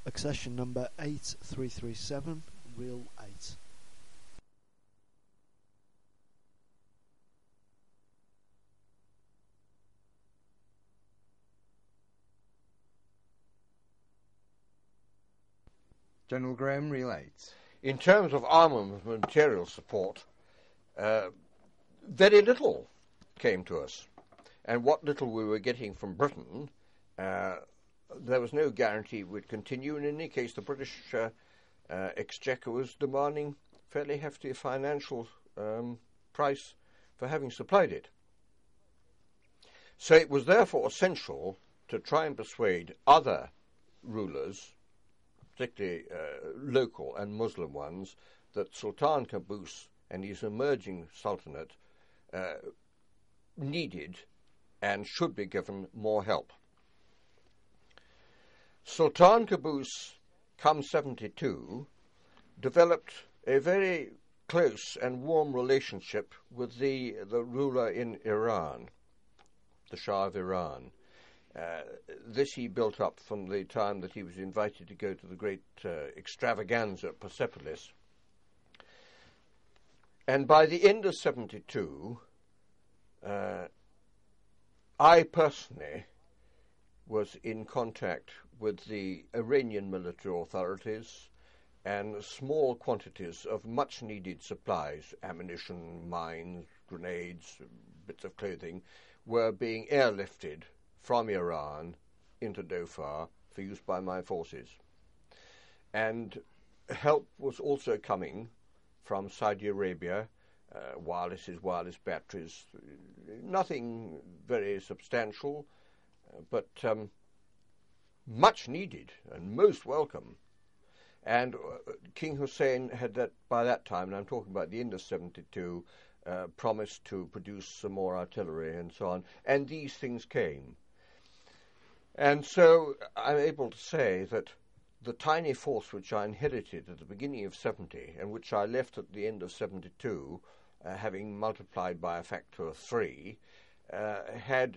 Accession number 8337, reel 8. General Graham, reel 8. In terms of armament material support, very little came to us. And what little we were getting from Britain, there was no guarantee it would continue. And in any case, the British Exchequer was demanding fairly hefty financial price for having supplied it. So it was therefore essential to try and persuade other rulers, particularly local and Muslim ones, that Sultan Qaboos and his emerging sultanate needed and should be given more help. Sultan Qaboos, come 72, developed a very close and warm relationship with the ruler in Iran, the Shah of Iran. This he built up from the time that he was invited to go to the great extravaganza at Persepolis. And by the end of 72, I personally was in contact with the Iranian military authorities, and small quantities of much-needed supplies, ammunition, mines, grenades, bits of clothing, were being airlifted from Iran into Dhofar for use by my forces. And help was also coming from Saudi Arabia, wireless batteries, nothing very substantial, but much needed and most welcome. And King Hussein had that, by that time, and I'm talking about the end of 72, promised to produce some more artillery and so on, and these things came. And so I'm able to say that the tiny force which I inherited at the beginning of 70 and which I left at the end of 72, having multiplied by a factor of 3, had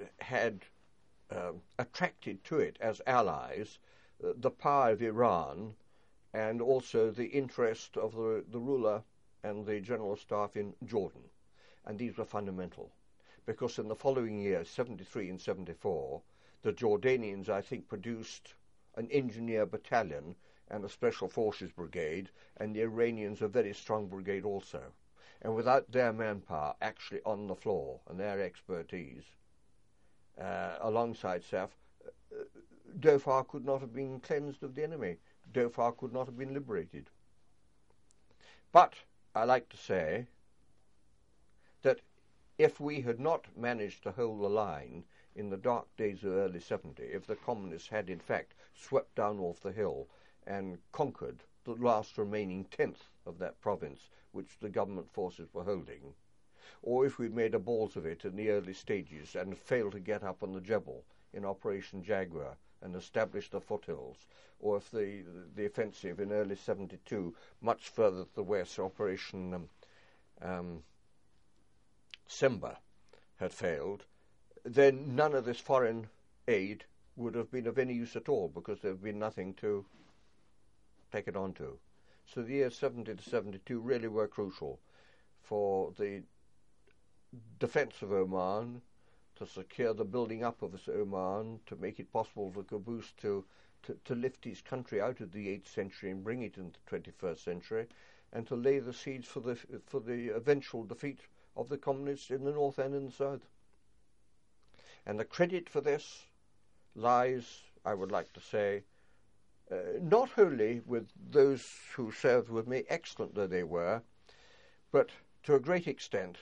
attracted to it as allies the power of Iran and also the interest of the ruler and the general of staff in Jordan. And these were fundamental, because in the following years, 73 and 74, the Jordanians, I think, produced an engineer battalion and a special forces brigade, and the Iranians a very strong brigade also. And without their manpower actually on the floor and their expertise, alongside SAF, Dhofar could not have been cleansed of the enemy. Dhofar could not have been liberated. But I like to say that if we had not managed to hold the line in the dark days of early 70, if the communists had in fact swept down off the hill and conquered the last remaining tenth of that province which the government forces were holding, or if we'd made a balls of it in the early stages and failed to get up on the Jebel in Operation Jaguar and establish the foothills, or if the offensive in early 72, much further to the west, Operation Simba, had failed, then none of this foreign aid would have been of any use at all, because there would have been nothing to take it on to. So the years 70 to 72 really were crucial for the defense of Oman, to secure the building up of this Oman, to make it possible for Qaboos to lift his country out of the 8th century and bring it into the 21st century, and to lay the seeds for the eventual defeat of the communists in the north and in the south. And the credit for this lies, I would like to say, not wholly with those who served with me, excellent though they were, but to a great extent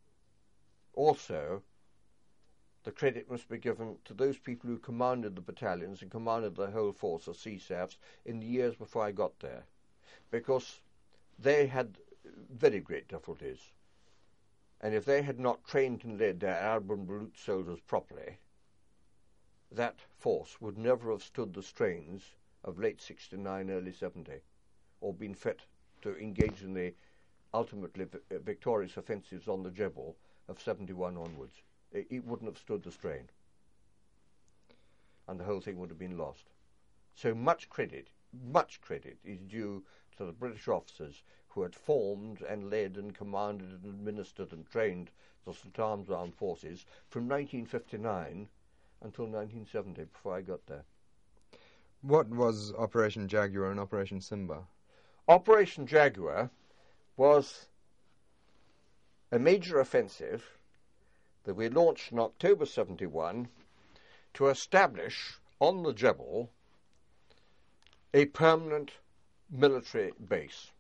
also the credit must be given to those people who commanded the battalions and commanded the whole force of CSAFs in the years before I got there, because they had very great difficulties. And if they had not trained and led their Arab and Balut soldiers properly, that force would never have stood the strains of late 69, early 70, or been fit to engage in the ultimately victorious offensives on the Jebel of 71 onwards. It wouldn't have stood the strain, and the whole thing would have been lost. So much credit much credit is due to the British officers who had formed and led and commanded and administered and trained the Sultan's armed forces from 1959 until 1970, before I got there. What was Operation Jaguar and Operation Simba? Operation Jaguar was a major offensive that we launched in October 71 to establish on the Jebel a permanent military base.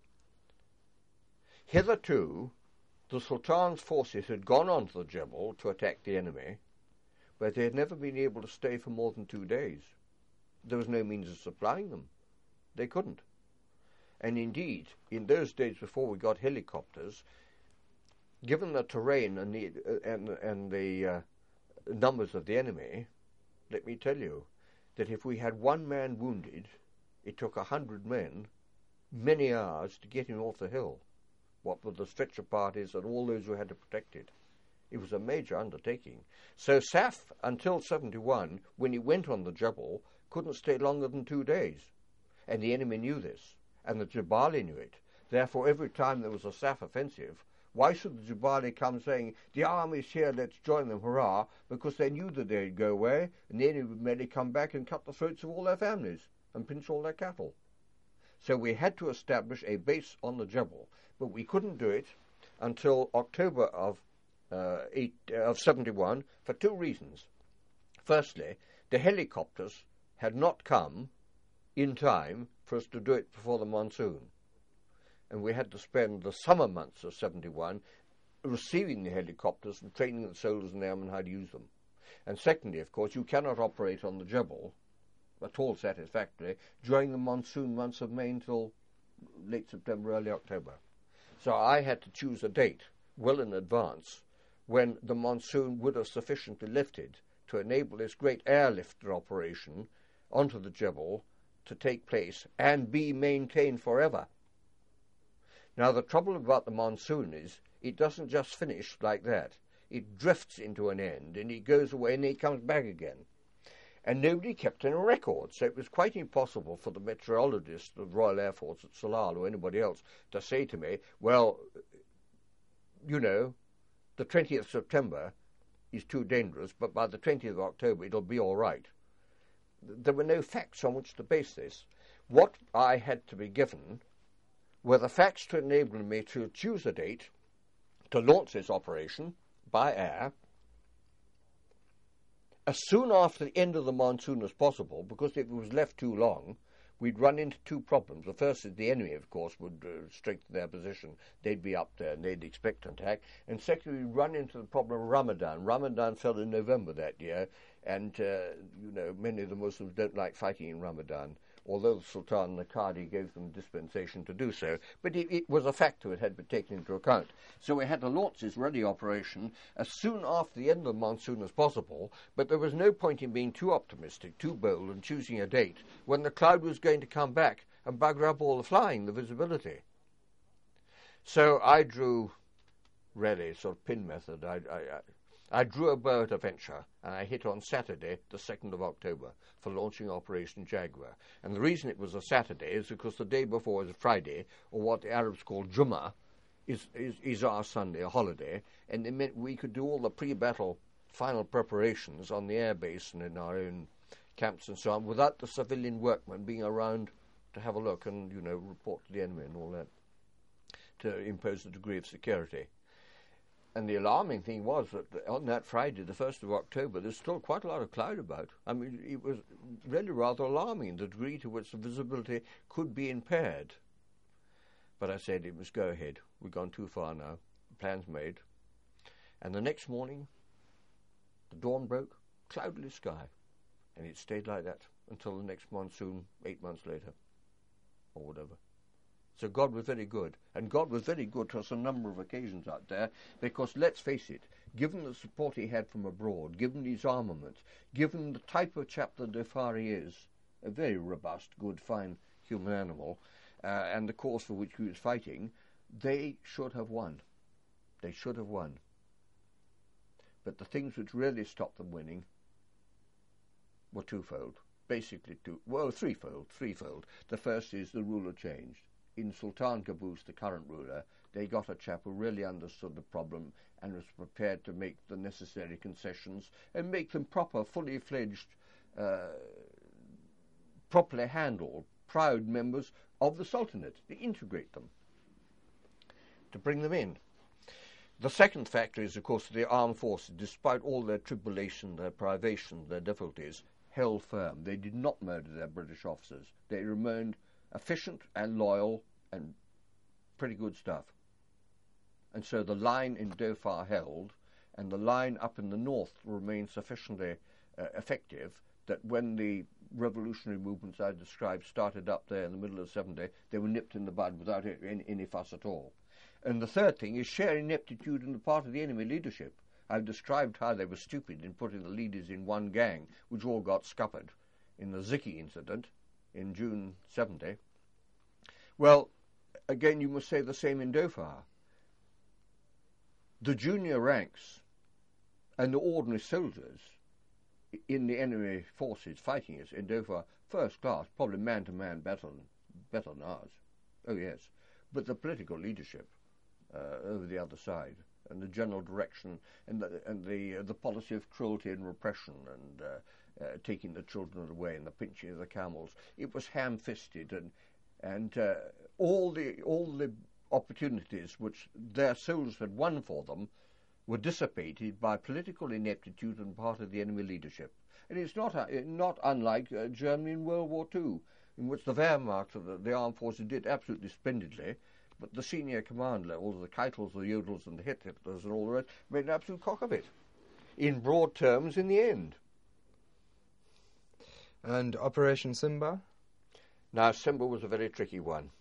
Hitherto, the Sultan's forces had gone onto the Jebel to attack the enemy, but they had never been able to stay for more than 2 days. There was no means of supplying them. They couldn't. And indeed, in those days before we got helicopters, given the terrain and the numbers of the enemy, let me tell you that if we had one man wounded, it took 100 men many hours to get him off the hill, what with the stretcher parties and all those who had to protect it. It was a major undertaking. So SAF, until 71, when he went on the Jebel, couldn't stay longer than 2 days. And the enemy knew this, and the Jabali knew it. Therefore, every time there was a SAF offensive, why should the Jabali come saying, the army's here, let's join them, hurrah, because they knew that they'd go away, and the enemy would merely come back and cut the throats of all their families and pinch all their cattle. So we had to establish a base on the Jebel, but we couldn't do it until October of 71 for 2 reasons. Firstly, the helicopters had not come in time for us to do it before the monsoon. And we had to spend the summer months of 71 receiving the helicopters and training the soldiers and airmen how to use them. And secondly, of course, you cannot operate on the Jebel at all satisfactorily during the monsoon months of May until late September, early October. So I had to choose a date well in advance when the monsoon would have sufficiently lifted to enable this great airlifter operation onto the Jebel to take place and be maintained forever. Now, the trouble about the monsoon is it doesn't just finish like that. It drifts into an end, and it goes away, and it comes back again. And nobody kept any record, so it was quite impossible for the meteorologist of the Royal Air Force at Salal or anybody else to say to me, well, you know, the 20th of September is too dangerous, but by the 20th of October it'll be all right. There were no facts on which to base this. What I had to be given were the facts to enable me to choose a date to launch this operation by air as soon after the end of the monsoon as possible, because if it was left too long, we'd run into 2 problems. The first is the enemy, of course, would strengthen their position. They'd be up there and they'd expect an attack. And secondly, we'd run into the problem of Ramadan. Ramadan fell in November that year, and, you know, many of the Muslims don't like fighting in Ramadan, although the Sultan and the Qadi gave them dispensation to do so. But it was a factor that had been taken into account. So we had to launch this ready operation as soon after the end of the monsoon as possible, but there was no point in being too optimistic, too bold, and choosing a date when the cloud was going to come back and bugger up all the flying, the visibility. So I drew, really, sort of pin method, I drew a bow at a venture, and I hit on Saturday, the 2nd of October, for launching Operation Jaguar. And the reason it was a Saturday is because the day before is a Friday, or what the Arabs call Jummah, is our Sunday, a holiday, and it meant we could do all the pre-battle final preparations on the air base and in our own camps and so on, without the civilian workmen being around to have a look and, you know, report to the enemy and all that, to impose a degree of security. And the alarming thing was that on that Friday, the 1st of October, there's still quite a lot of cloud about. I mean, it was really rather alarming, the degree to which the visibility could be impaired. But I said it must go ahead. We've gone too far now. Plans made. And the next morning, the dawn broke, cloudless sky. And it stayed like that until the next monsoon, 8 months later, or whatever. So God was very good. And God was very good to us on a number of occasions out there, because let's face it, given the support he had from abroad, given his armament, given the type of chap that Dhofari is, a very robust, good, fine human animal, and the cause for which he was fighting, they should have won. They should have won. But the things which really stopped them winning were twofold. basically threefold. The first is the ruler changed. In Sultan Qaboos, the current ruler, they got a chap who really understood the problem and was prepared to make the necessary concessions and make them proper, fully fledged, properly handled, proud members of the Sultanate, to integrate them, to bring them in. The second factor is, of course, the armed forces, despite all their tribulation, their privation, their difficulties, held firm. They did not murder their British officers. They remained efficient and loyal and pretty good stuff. And so the line in Dhofar held, and the line up in the north remained sufficiently effective that when the revolutionary movements I described started up there in the middle of the 70s, they were nipped in the bud without any fuss at all. And the third thing is sheer ineptitude on the part of the enemy leadership. I've described how they were stupid in putting the leaders in one gang, which all got scuppered in the Ziki incident in June 70. Well, again, you must say the same in Dhofar. The junior ranks and the ordinary soldiers in the enemy forces fighting us in Dhofar, first class, probably man-to-man better than ours. Oh, yes. But the political leadership over the other side, and the general direction, and the policy of cruelty and repression, and taking the children away, and the pinching of the camels, it was ham-fisted, and all the opportunities which their souls had won for them were dissipated by political ineptitude on part of the enemy leadership. And it's not unlike Germany in World War II, in which the Wehrmacht of the armed forces did absolutely splendidly, but the senior command level, the Keitels, the Jodels, and the Hitlers, and all the rest, made an absolute cock of it, in broad terms in the end. And Operation Simba? Now, Simba was a very tricky one.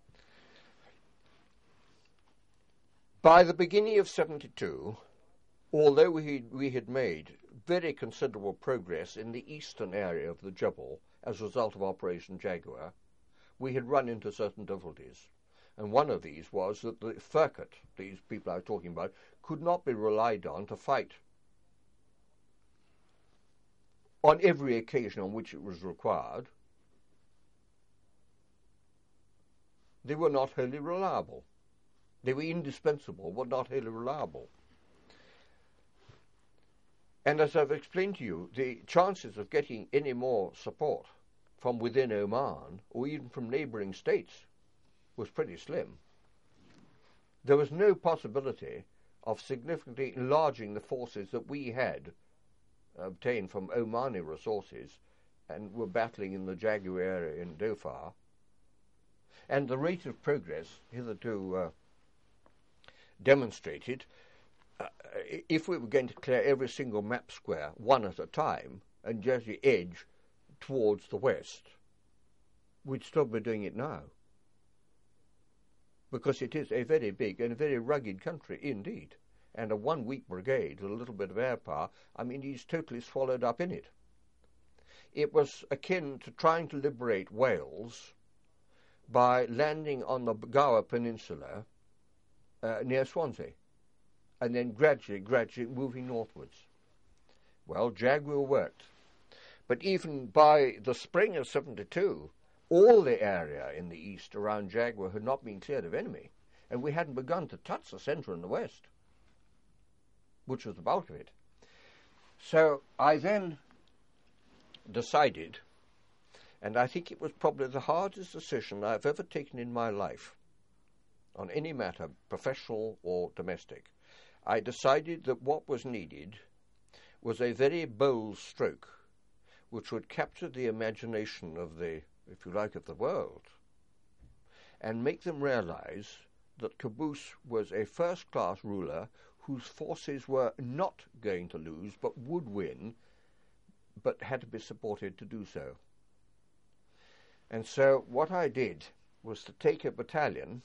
By the beginning of 72, although we had made very considerable progress in the eastern area of the Jebel as a result of Operation Jaguar, we had run into certain difficulties. And one of these was that the Furkat, these people I was talking about, could not be relied on to fight on every occasion on which it was required. They were not wholly reliable. They were indispensable, but not wholly reliable. And as I've explained to you, the chances of getting any more support from within Oman, or even from neighbouring states, was pretty slim. There was no possibility of significantly enlarging the forces that we had obtained from Omani resources and were battling in the Jaguar area in Dhofar. And the rate of progress hitherto demonstrated, if we were going to clear every single map square one at a time and just edge towards the west, we'd still be doing it now, because it is a very big and a very rugged country indeed, and a one-week brigade with a little bit of air power, I mean, he's totally swallowed up in it. It was akin to trying to liberate Wales by landing on the Gower Peninsula near Swansea, and then gradually moving northwards. Well, Jaguar worked. But even by the spring of 72, all the area in the east around Jaguar had not been cleared of enemy, and we hadn't begun to touch the centre and the west, which was the bulk of it. So I then decided, and I think it was probably the hardest decision I've ever taken in my life, on any matter, professional or domestic, I decided that what was needed was a very bold stroke which would capture the imagination of the, if you like, of the world, and make them realize that Qaboos was a first-class ruler whose forces were not going to lose, but would win, but had to be supported to do so. And so what I did was to take a battalion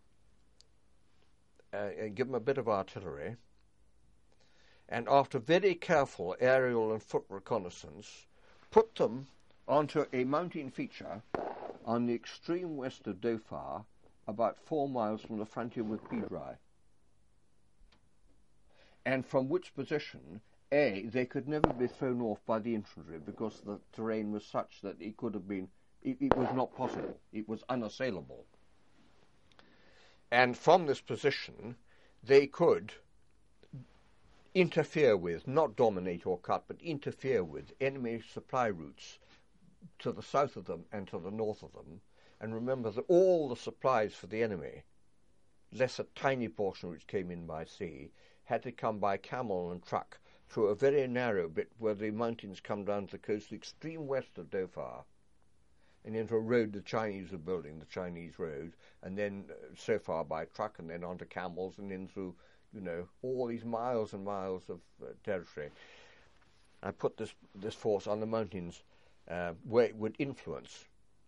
and give them a bit of artillery, and after very careful aerial and foot reconnaissance, put them onto a mountain feature on the extreme west of Dhofar, about 4 miles from the frontier with Pidrai, and from which position they could never be thrown off by the infantry because the terrain was such that it could have been, it was not possible. It was unassailable. And from this position, they could interfere with, not dominate or cut, but interfere with enemy supply routes to the south of them and to the north of them. And remember that all the supplies for the enemy, less a tiny portion which came in by sea, had to come by camel and truck through a very narrow bit where the mountains come down to the coast, the extreme west of Dhofar, and into a road the Chinese were building, the Chinese road, and then so far by truck, and then onto camels, and then through, all these miles and miles of territory. I put this force on the mountains where it would influence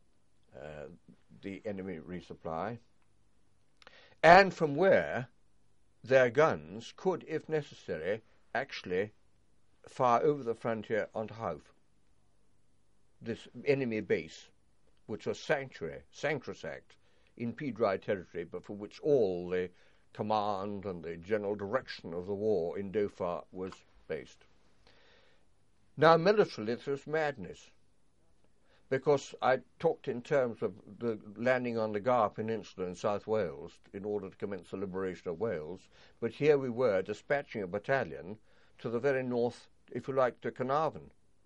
the enemy resupply, and from where their guns could, if necessary, actually fire over the frontier onto Hove, this enemy base, which was sacrosanct in Pea-Dry territory, but for which all the command and the general direction of the war in Dhofar was based. Now, militarily, this was madness, because I talked in terms of the landing on the Gar Peninsula in South Wales in order to commence the liberation of Wales, but here we were dispatching a battalion to the very north, if you like, to Carnarvon.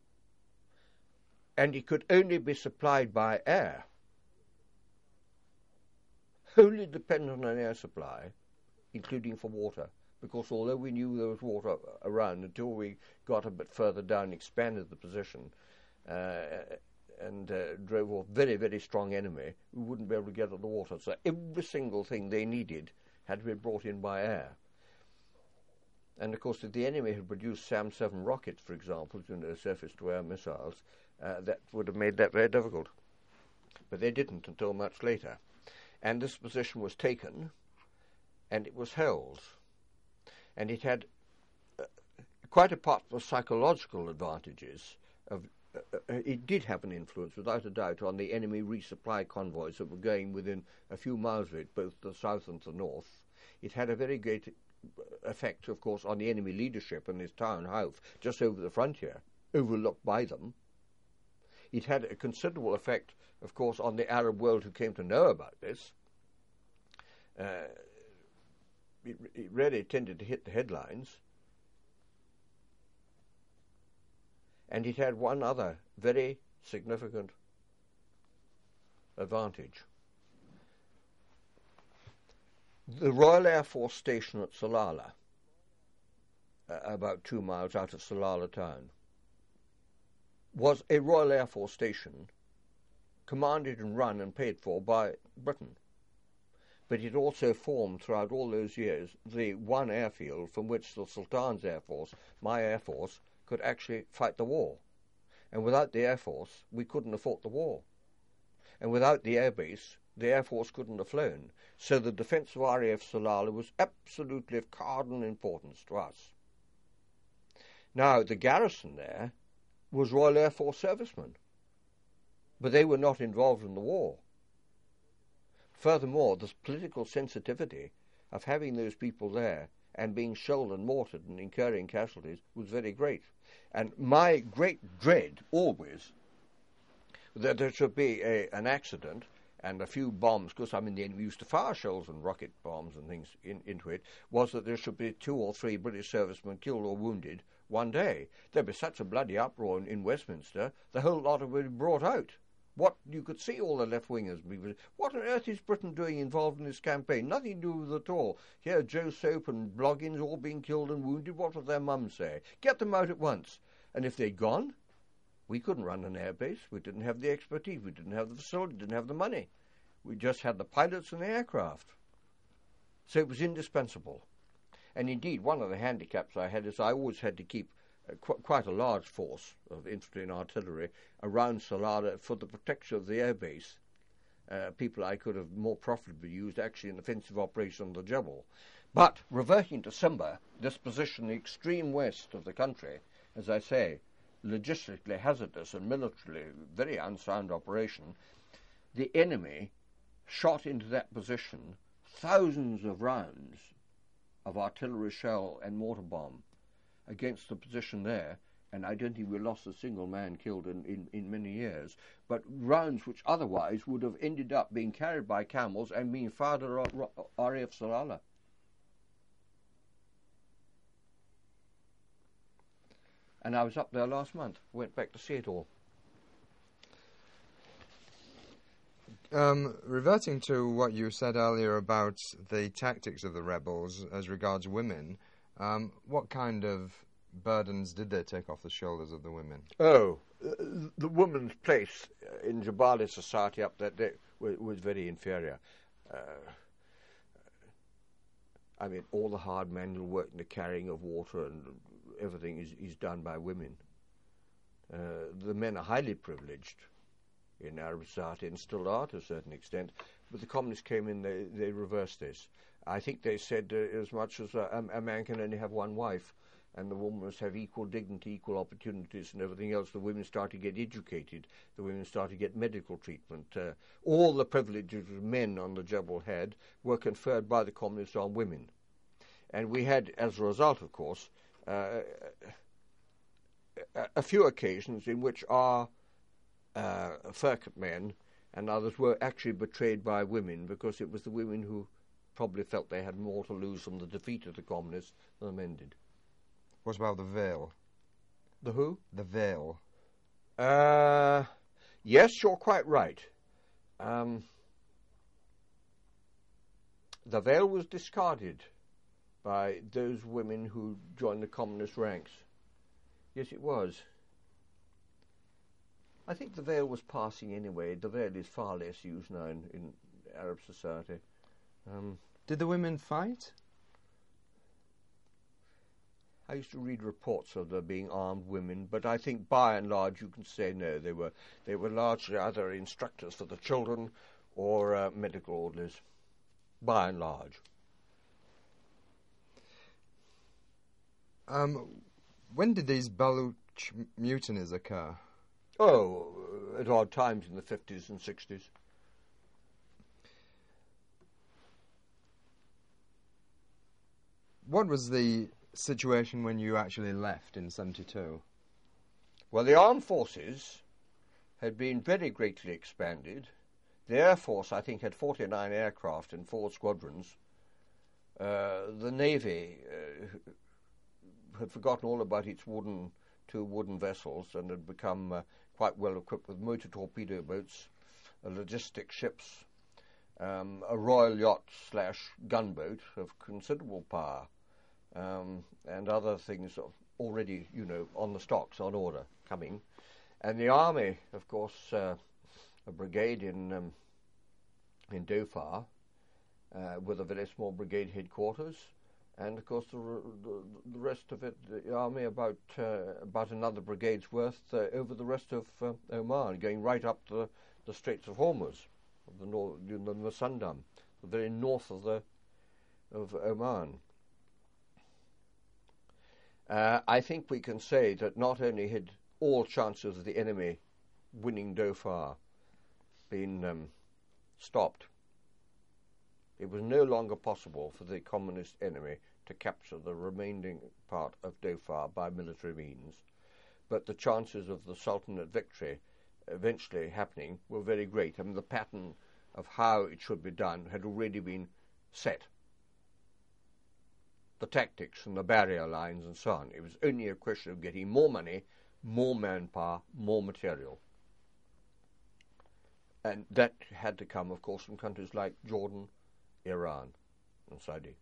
And it could only be supplied by air, wholly dependent on air supply, including for water, because although we knew there was water around, until we got a bit further down, expanded the position, and drove off very, very strong enemy, we wouldn't be able to get at the water. So every single thing they needed had to be brought in by air. And of course, if the enemy had produced SAM-7 rockets, for example, surface-to-air missiles, that would have made that very difficult. But they didn't until much later. And this position was taken, and it was held. And it had, quite apart from the psychological advantages of it did have an influence, without a doubt, on the enemy resupply convoys that were going within a few miles of it, both the south and the north. It had a very great effect, of course, on the enemy leadership in this town, Hove, just over the frontier, overlooked by them. It had a considerable effect, of course, on the Arab world who came to know about this. It really tended to hit the headlines. And it had one other very significant advantage. The Royal Air Force station at Salalah, about 2 miles out of Salalah town, was a Royal Air Force station commanded and run and paid for by Britain. But it also formed, throughout all those years, the one airfield from which the Sultan's Air Force, my Air Force, could actually fight the war. And without the Air Force, we couldn't have fought the war. And without the air base, the Air Force couldn't have flown. So the defence of RAF Salalah was absolutely of cardinal importance to us. Now, the garrison there was Royal Air Force servicemen, but they were not involved in the war. Furthermore, the political sensitivity of having those people there and being shelled and mortared and incurring casualties was very great. And my great dread always that there should be an accident and a few bombs, because the enemy used to fire shells and rocket bombs and things into it, was that there should be 2 or 3 British servicemen killed or wounded one day. There'd be such a bloody uproar in Westminster, the whole lot of it would be brought out. What you could see all the left-wingers. What on earth is Britain doing involved in this campaign? Nothing to do with it at all. Here, Joe Soap and Bloggins all being killed and wounded. What would their mums say? Get them out at once. And if they'd gone, we couldn't run an airbase. We didn't have the expertise. We didn't have the facility. Didn't have the money. We just had the pilots and the aircraft. So it was indispensable. And indeed, one of the handicaps I had is I always had to keep quite a large force of infantry and artillery around Salalah for the protection of the airbase. People I could have more profitably used actually in offensive operation on the Jebel. But reverting to Simba, this position, the extreme west of the country, as I say, logistically hazardous and militarily very unsound operation, the enemy shot into that position thousands of rounds of artillery shell and mortar bomb against the position there, and I don't think we lost a single man killed in many years, but rounds which otherwise would have ended up being carried by camels and being fired at RAF Salalah. And I was up there last month, went back to see it all. Reverting to what you said earlier about the tactics of the rebels as regards women, what kind of burdens did they take off the shoulders of the women? Oh, the woman's place in Jabali society up that day was very inferior. I mean, all the hard manual work and the carrying of water and everything is done by women. The men are highly privileged in Arab society and still are to a certain extent, but the communists came in, they reversed this. I think they said as much as a man can only have one wife, and the woman must have equal dignity, equal opportunities and everything else. The women start to get educated, the women start to get medical treatment. All the privileges men on the Jebel had were conferred by the communists on women. And we had, as a result, of course, a few occasions in which our Furkat men and others were actually betrayed by women, because it was the women who probably felt they had more to lose from the defeat of the communists than the men did. What about the veil? The who? The veil. Yes, you're quite right. The veil was discarded by those women who joined the communist ranks. Yes, it was. I think the veil was passing anyway. The veil is far less used now in Arab society. Did the women fight? I used to read reports of there being armed women, but I think by and large you can say no. They were largely either instructors for the children or medical orderlies, by and large. When did these Baluch mutinies occur? Oh, at odd times in the 50s and 60s. What was the situation when you actually left in 72? Well, the armed forces had been very greatly expanded. The Air Force, I think, had 49 aircraft in 4 squadrons. The Navy had forgotten all about its 2 wooden vessels and had become quite well equipped with motor torpedo boats, logistic ships, a royal yacht / gunboat of considerable power, and other things already, on the stocks, on order, coming. And the army, of course, a brigade in Dhofar, with a very small brigade headquarters, and of course the rest of it, the army about another brigade's worth over the rest of Oman, going right up the Straits of Hormuz, the Sundam, the very north of Oman. I think we can say that not only had all chances of the enemy winning Dhofar been stopped, it was no longer possible for the communist enemy to capture the remaining part of Dhofar by military means, but the chances of the Sultanate victory eventually happening were very great. I mean, the pattern of how it should be done had already been set. The tactics and the barrier lines and so on. It was only a question of getting more money, more manpower, more material. And that had to come, of course, from countries like Jordan, Iran, and Saudi.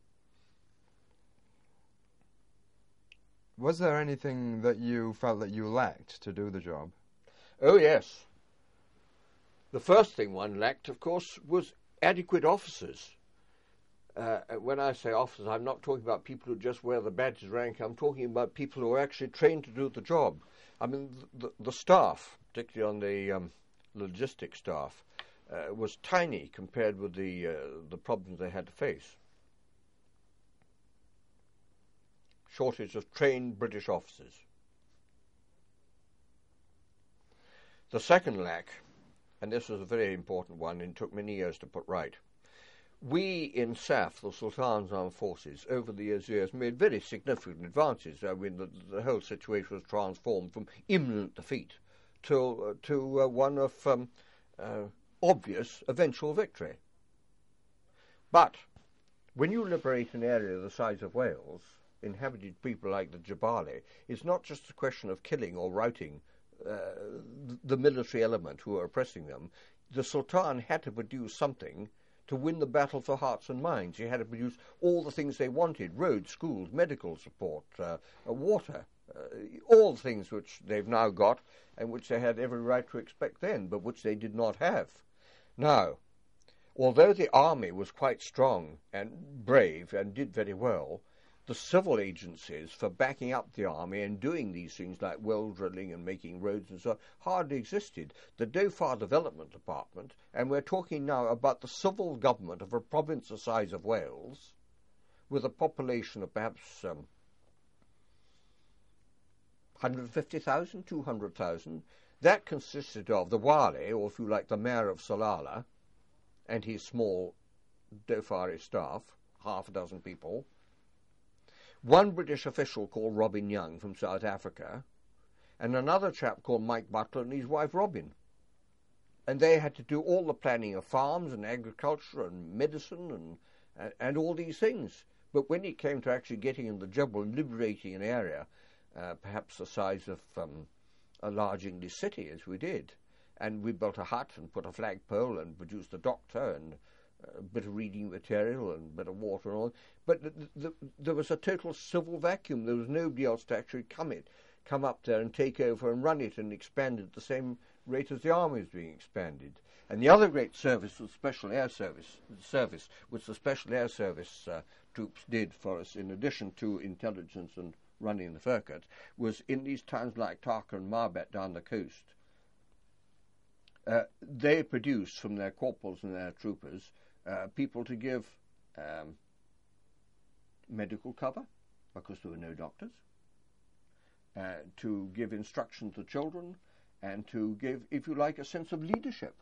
Was there anything that you felt that you lacked to do the job? Oh, yes. The first thing one lacked, of course, was adequate officers. When I say officers, I'm not talking about people who just wear the badge rank. I'm talking about people who are actually trained to do the job. I mean, the staff, particularly on the logistics staff, was tiny compared with the problems they had to face. Shortage of trained British officers. The second lack, and this was a very important one and took many years to put right, We in SAF, the Sultan's Armed Forces, over the years made very significant advances. I mean, the whole situation was transformed from imminent defeat to one of obvious eventual victory. But when you liberate an area the size of Wales, inhabited people like the Jabali, it's not just a question of killing or routing the military element who are oppressing them. The Sultan had to produce something to win the battle for hearts and minds. He had to produce all the things they wanted: roads, schools, medical support, water, all the things which they've now got and which they had every right to expect then, but which they did not have. Now, although the army was quite strong and brave and did very well, the civil agencies for backing up the army and doing these things like well drilling and making roads and so on hardly existed. The Dhofar Development Department, and we're talking now about the civil government of a province the size of Wales, with a population of perhaps 150,000, 200,000, that consisted of the Wali, or if you like, the mayor of Salalah, and his small Dhofari staff, half a dozen people, one British official called Robin Young from South Africa, and another chap called Mike Butler and his wife Robin. And they had to do all the planning of farms and agriculture and medicine and all these things. But when it came to actually getting in the job of liberating an area, perhaps the size of a large English city, as we did, and we built a hut and put a flagpole and produced a doctor and a bit of reading material and a bit of water and all. But there was a total civil vacuum. There was nobody else to actually come up there and take over and run it and expand it at the same rate as the army was being expanded. And the other great service was Special Air Service, which the Special Air Service troops did for us, in addition to intelligence and running the Furkat, was in these towns like Taka and Marbet down the coast. They produced from their corporals and their troopers people to give medical cover, because there were no doctors, to give instruction to children, and to give, if you like, a sense of leadership.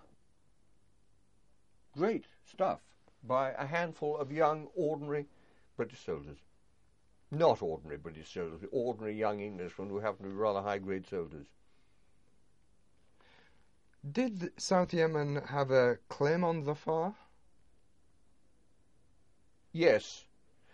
Great stuff by a handful of young, ordinary British soldiers. Not ordinary British soldiers, but ordinary young Englishmen who happen to be rather high-grade soldiers. Did South Yemen have a claim on Dhofar? Yes.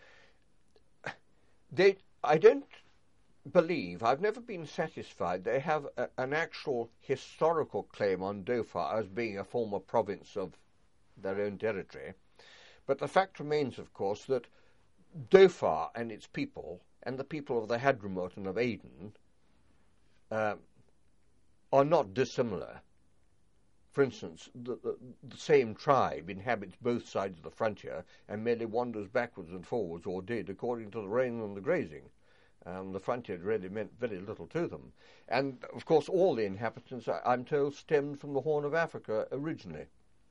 I don't believe, I've never been satisfied, they have an actual historical claim on Dhofar as being a former province of their own territory. But the fact remains, of course, that Dhofar and its people, and the people of the Hadramaut and of Aden, are not dissimilar. For instance, the same tribe inhabits both sides of the frontier and merely wanders backwards and forwards, or did, according to the rain and the grazing. The frontier really meant very little to them. And, of course, all the inhabitants, I'm told, stemmed from the Horn of Africa originally.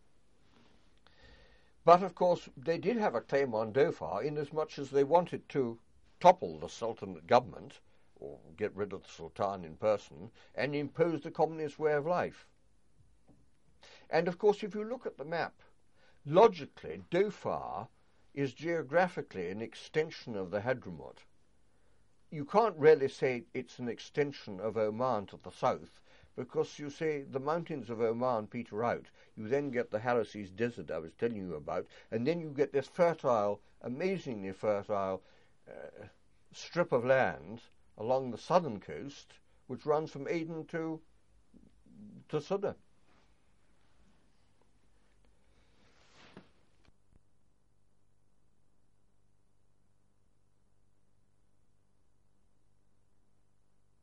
But, of course, they did have a claim on Dhofar inasmuch as they wanted to topple the Sultanate government, or get rid of the Sultan in person, and impose the communist way of life. And, of course, if you look at the map, logically, Dhofar is geographically an extension of the Hadramaut. You can't really say it's an extension of Oman to the south, because you say the mountains of Oman peter out. You then get the Harris Desert I was telling you about, and then you get this fertile, amazingly fertile strip of land along the southern coast, which runs from Aden to Suda.